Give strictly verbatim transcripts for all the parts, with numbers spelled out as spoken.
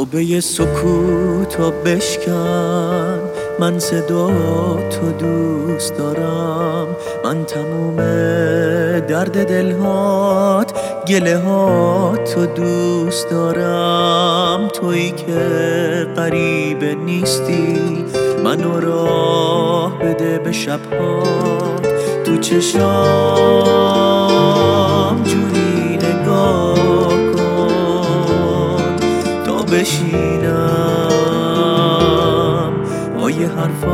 توبه سکوتو بشکن، من صدا تو دوست دارم. من تموم درد دلهات، گله هات تو دوست دارم. تویی که غریب نیستی، منو راه بده به شبهات. تو چشام جوری نگاه کن تا بشینم با یه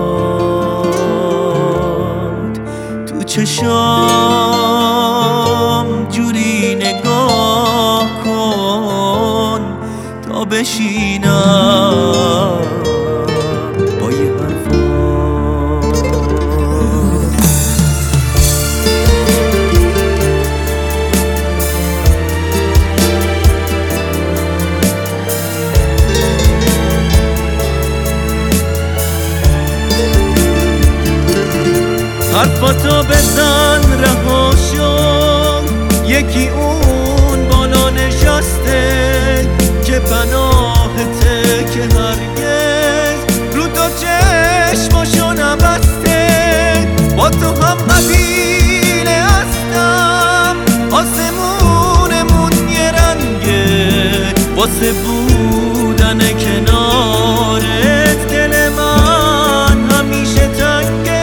حرفات. تو چشام جوری نگاه کن تا بشینم با یه حرفات. حرفاتو بزن رها شو، یکی اون بالا نشسته که پناهته، که هرگز رو تو چشماشو نبسته. با تو هم قبیله هستم، آسمونمون یه رنگه. واسه بودن کنارت دل من همیشه تنگه.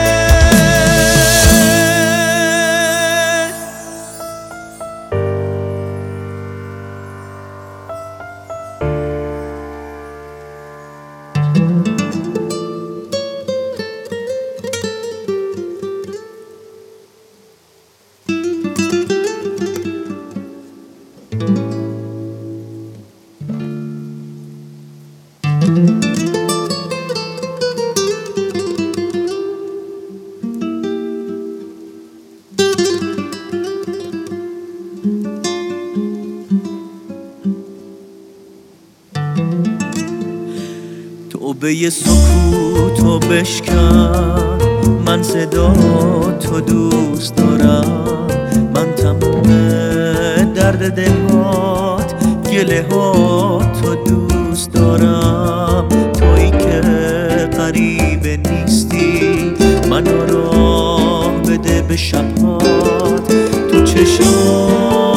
توبه سکوتو بشکن، من صدا تو دوست دارم. من تموم درد دلهات، گله هات تو دوست دارم. تویی که غریب نیستی، منو راه بده به شبهات. تو چشم